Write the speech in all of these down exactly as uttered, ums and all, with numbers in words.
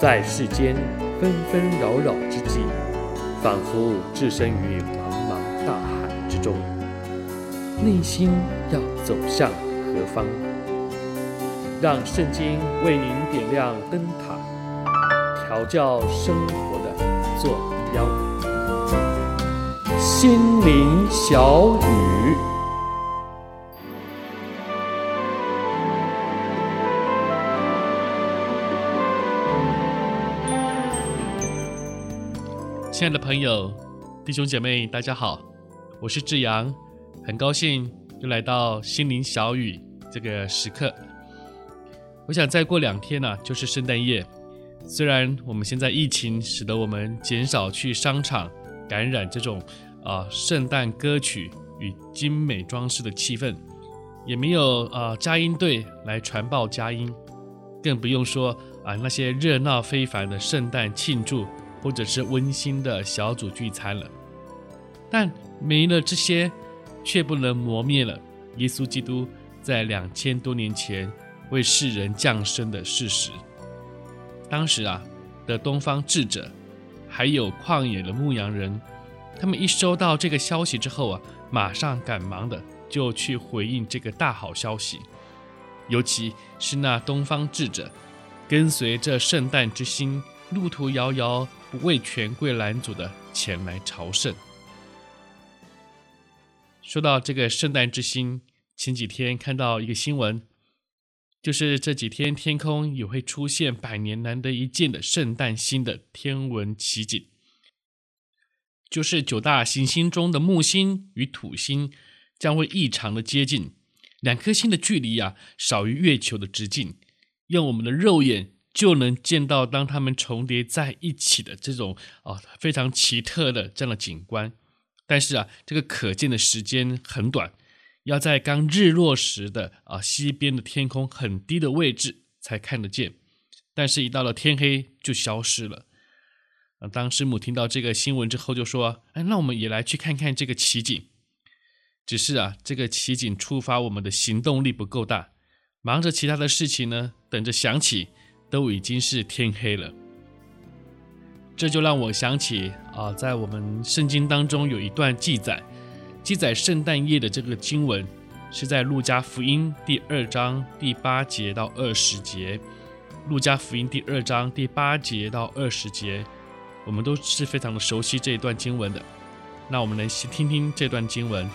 在世间纷纷扰扰之际，仿佛置身于茫茫大海之中，内心要走向何方？让圣经为您点亮灯塔，调教生活的坐标。心灵小语， 亲爱的朋友、弟兄姐妹，大家好，我是志阳，很高兴又来到心灵小语这个时刻。我想再过两天呢、啊，就是圣诞夜。虽然我们现在疫情使得我们减少去商场感染这种啊圣诞歌曲与精美装饰的气氛，也没有啊佳音队来传报佳音，更不用说啊那些热闹非凡的圣诞庆祝或者是温馨的小组聚餐了。但没了这些，却不能磨灭了耶稣基督在两千多年前为世人降生的事实。当时啊的东方智者还有旷野的牧羊人，他们一收到这个消息之后啊，马上赶忙的就去回应这个大好消息。尤其是那东方智者，跟随着圣诞之星，路途遥遥，不畏权贵拦阻的前来朝圣。说到这个圣诞之星，前几天看到一个新闻，就是这几天天空也会出现百年难得一见的圣诞星的天文奇景，就是九大行星中的木星与土星将会异常的接近，两颗星的距离啊少于月球的直径，用我们的肉眼就能见到当它们重叠在一起的这种、哦、非常奇特的这样的景观。但是啊，这个可见的时间很短，要在刚日落时的、啊、西边的天空很低的位置才看得见，但是一到了天黑就消失了。啊、当师母听到这个新闻之后就说，哎，那我们也来去看看这个奇景。只是啊，这个奇景触发我们的行动力不够大，忙着其他的事情呢，等着想起都已经是天黑了。这就让我想起啊，在我们圣经当中有一段记载，记载圣诞夜的这个经文是在路加福音第二章第八节到二十节。路加福音第二章第八节到二十节，我们都是非常的熟悉这一段经文的。那我们来听听这段经文。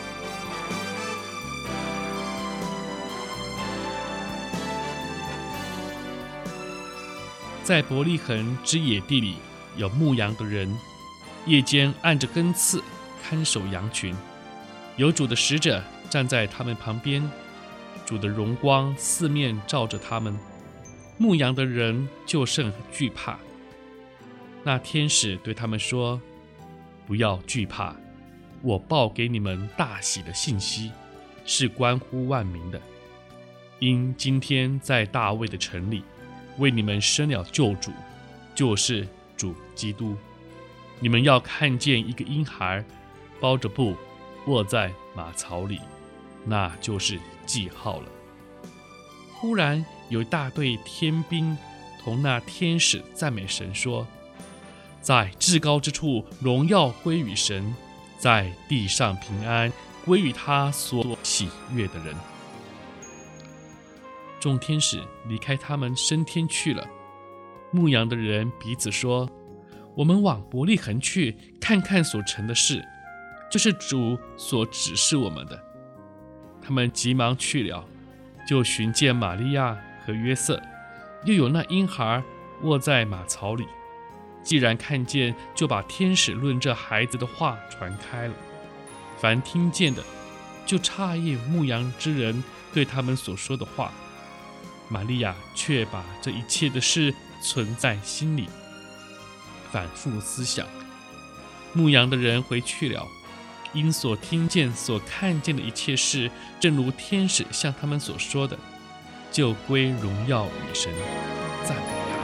在伯利恒之野地里，有牧羊的人，夜间按着更次看守羊群，有主的使者站在他们旁边，主的荣光四面照着他们，牧羊的人就甚惧怕。那天使对他们说，不要惧怕，我报给你们大喜的信息，是关乎万民的。因今天在大卫的城里为你们生了救主，就是主基督。你们要看见一个婴孩包着布卧在马槽里，那就是记号了。忽然有一大队天兵同那天使赞美神说，在至高之处荣耀归于神，在地上平安归于他所喜悦的人。众天使离开他们升天去了，牧羊的人彼此说，我们往伯利恒去，看看所成的事，就是主所指示我们的。他们急忙去了，就寻见玛利亚和约瑟，又有那婴孩卧在马槽里。既然看见，就把天使论这孩子的话传开了。凡听见的，就诧异牧羊之人对他们所说的话。玛利亚却把这一切的事存在心里，反复思想。牧羊的人回去了，因所听见所看见的一切事，正如天使向他们所说的，就归荣耀与神，赞美他。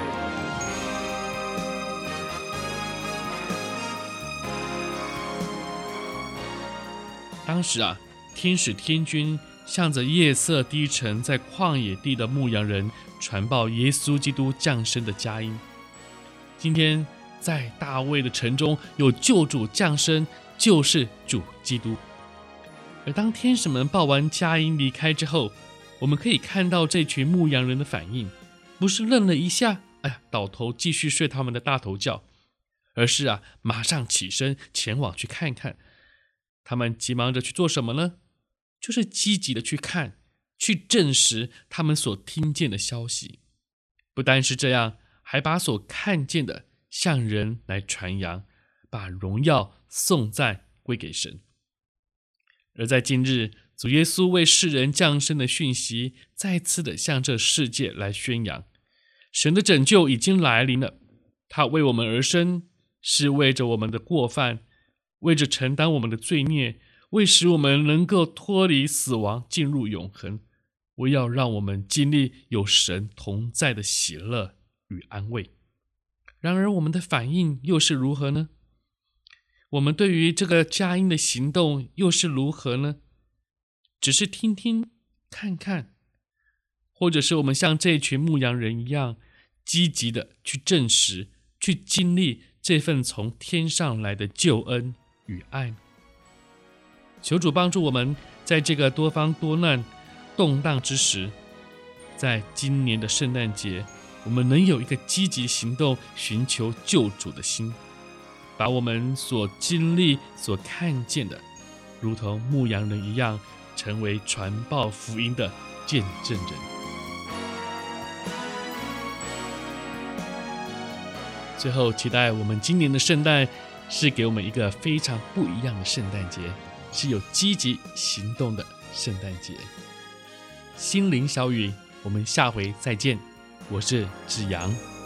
当时啊，天使天君向着夜色低沉在旷野地的牧羊人传报耶稣基督降生的佳音。今天在大卫的城中有救主降生，就是主基督。而当天使们报完佳音离开之后，我们可以看到这群牧羊人的反应，不是愣了一下，哎呀，倒头继续睡他们的大头觉，而是啊，马上起身前往去看看。他们急忙着去做什么呢？就是积极的去看，去证实他们所听见的消息。不单是这样，还把所看见的向人来传扬，把荣耀颂赞归给神。而在今日，主耶稣为世人降生的讯息再次的向这世界来宣扬，神的拯救已经来临了，他为我们而生，是为着我们的过犯，为着承担我们的罪孽，为使我们能够脱离死亡进入永恒，为要让我们经历有神同在的喜乐与安慰。然而我们的反应又是如何呢？我们对于这个佳音的行动又是如何呢？只是听听看看，或者是我们像这群牧羊人一样，积极的去证实，去经历这份从天上来的救恩与爱。求主帮助我们，在这个多方多难动荡之时，在今年的圣诞节，我们能有一个积极行动寻求救主的心，把我们所经历所看见的如同牧羊人一样，成为传报福音的见证人。最后期待我们今年的圣诞是给我们一个非常不一样的圣诞节，是有积极行动的圣诞节。心灵小语，我们下回再见，我是志阳。